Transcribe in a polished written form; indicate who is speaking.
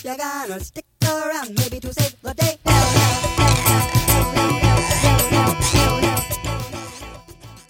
Speaker 1: You're gonna stick around maybe to save the day.